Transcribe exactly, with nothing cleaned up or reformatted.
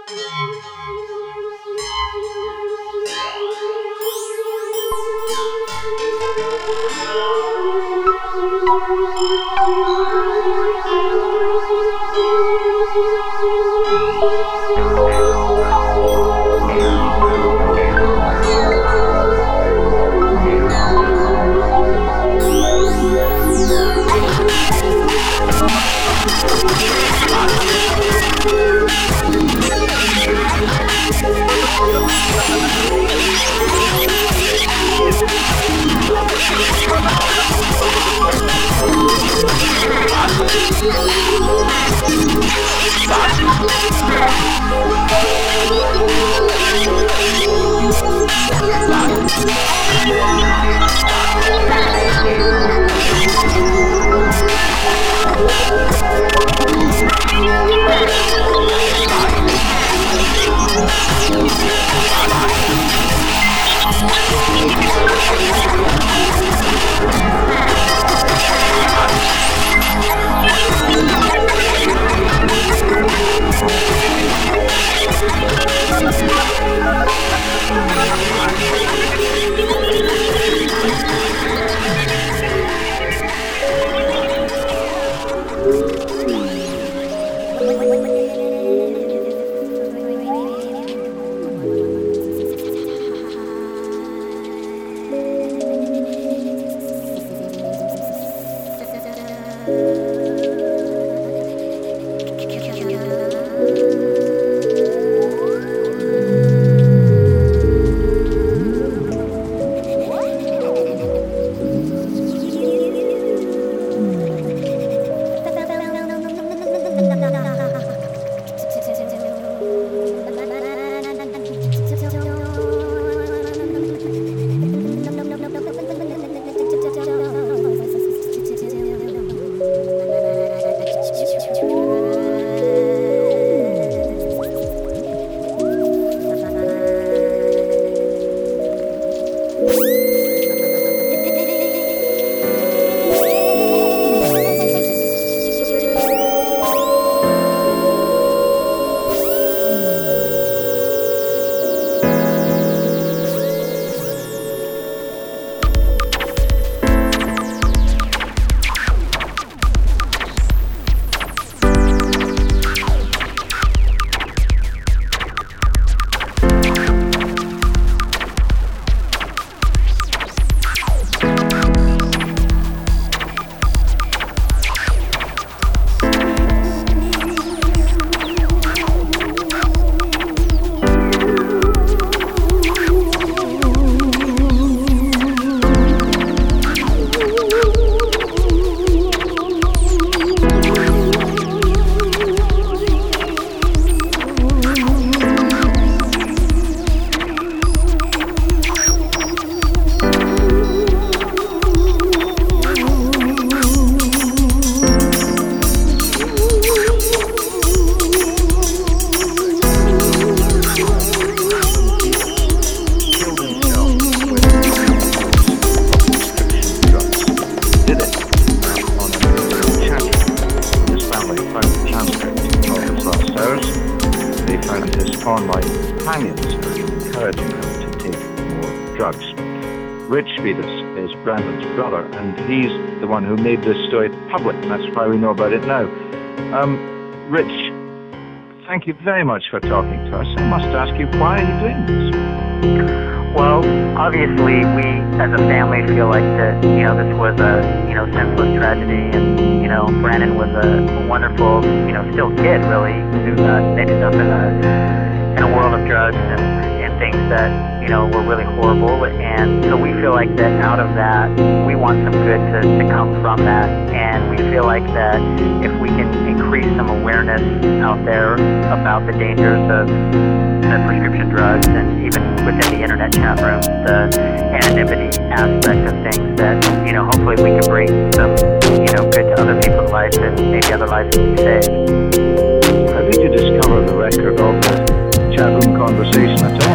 Who made this story public, and that's why we know about it now. Um, Rich, thank you very much for talking to us. I must ask you, why are you doing this? Well, obviously, we as a family feel like that, you know, this was a, you know, senseless tragedy, and, you know, Brandon was a, a wonderful, you know, still kid, really, who uh, ended up in a, in a world of drugs and, and things that, you know, were really horrible, and so we feel like that out of that, we want some good to, to come from that, and we feel like that if we can increase some awareness out there about the dangers of the prescription drugs, and even within the internet chat rooms, the anonymity aspect of things, that, you know, hopefully we can bring some, you know, good to other people's lives, and maybe other lives can be saved. How did you discover the record of the chat room conversation at all?